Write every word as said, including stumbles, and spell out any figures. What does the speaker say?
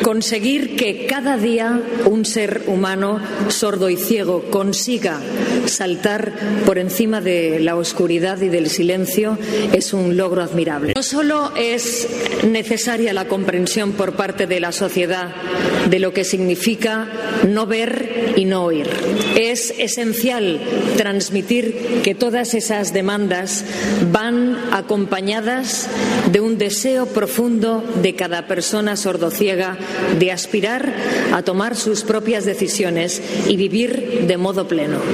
Conseguir que cada día un ser humano sordo y ciego consiga saltar por encima de la oscuridad y del silencio es un logro admirable. No solo es necesaria la comprensión por parte de la sociedad de lo que significa no ver y no oír. Es esencial transmitir que todas esas demandas van acompañadas de un deseo profundo de cada persona sordociega de aspirar a tomar sus propias decisiones y vivir de modo pleno.